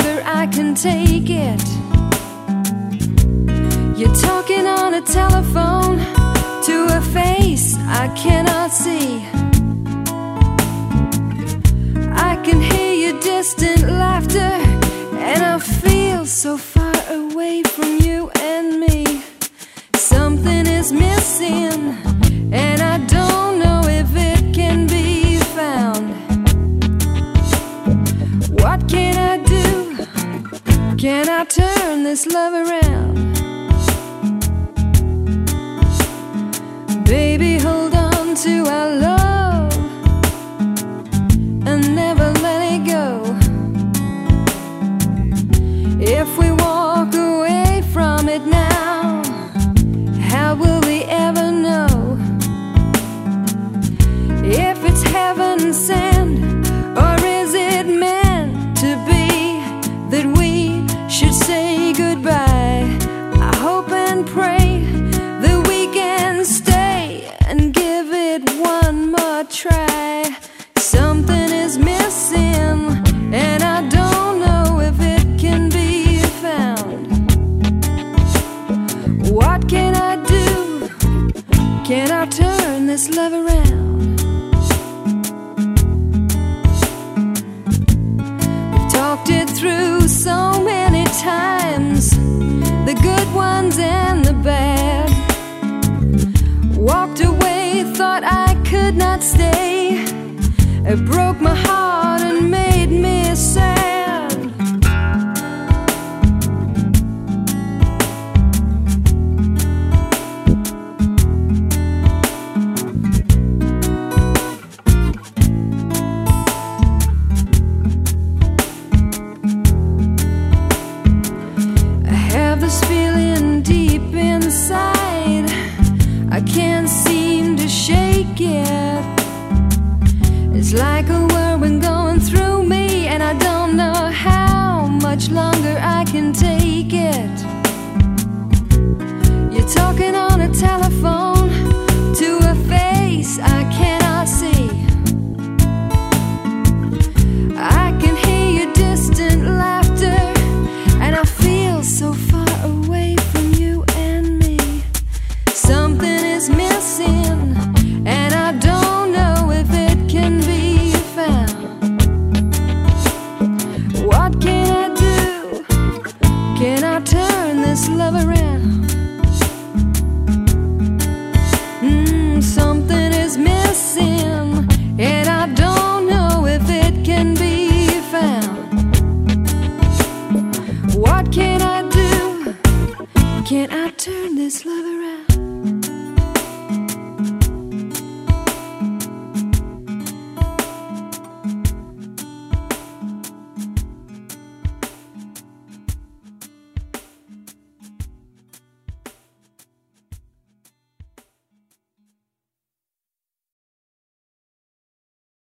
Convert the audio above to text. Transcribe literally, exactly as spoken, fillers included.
longer I can take it. You're talking on a telephone to a face I cannot see. I can hear your distant laughter, and I feel so far away from you and me. Something is missing, and I don't know if it can be found. What can I do? Can I turn this love around? Baby, hold on to our love and never let it go. If we walk away from it now, how will we ever know if it's heaven sent, or is it meant to be that we should say goodbye? I hope and pray that we can stay and give it one more try. Something is missing, and I don't know if it can be found. What can I do? Can I turn this love around? We've talked it through so many times, the good ones and the bad. Walked away, thought I could not stay. It broke my heart and made me sad. I have this feeling deep inside, I can't seem to shake it. It's like a whirlwind going through me, and I don't know how much longer I can take it. You're talking on a telephone to a face I cannot see. I can hear your distant laughter, and I feel so far away from you and me. Something is missing, and I don't know if it can be found. What can I do? Can I turn this love around? Mm, something is missing, and I don't know if it can be found. What can I do? Can I turn this love around?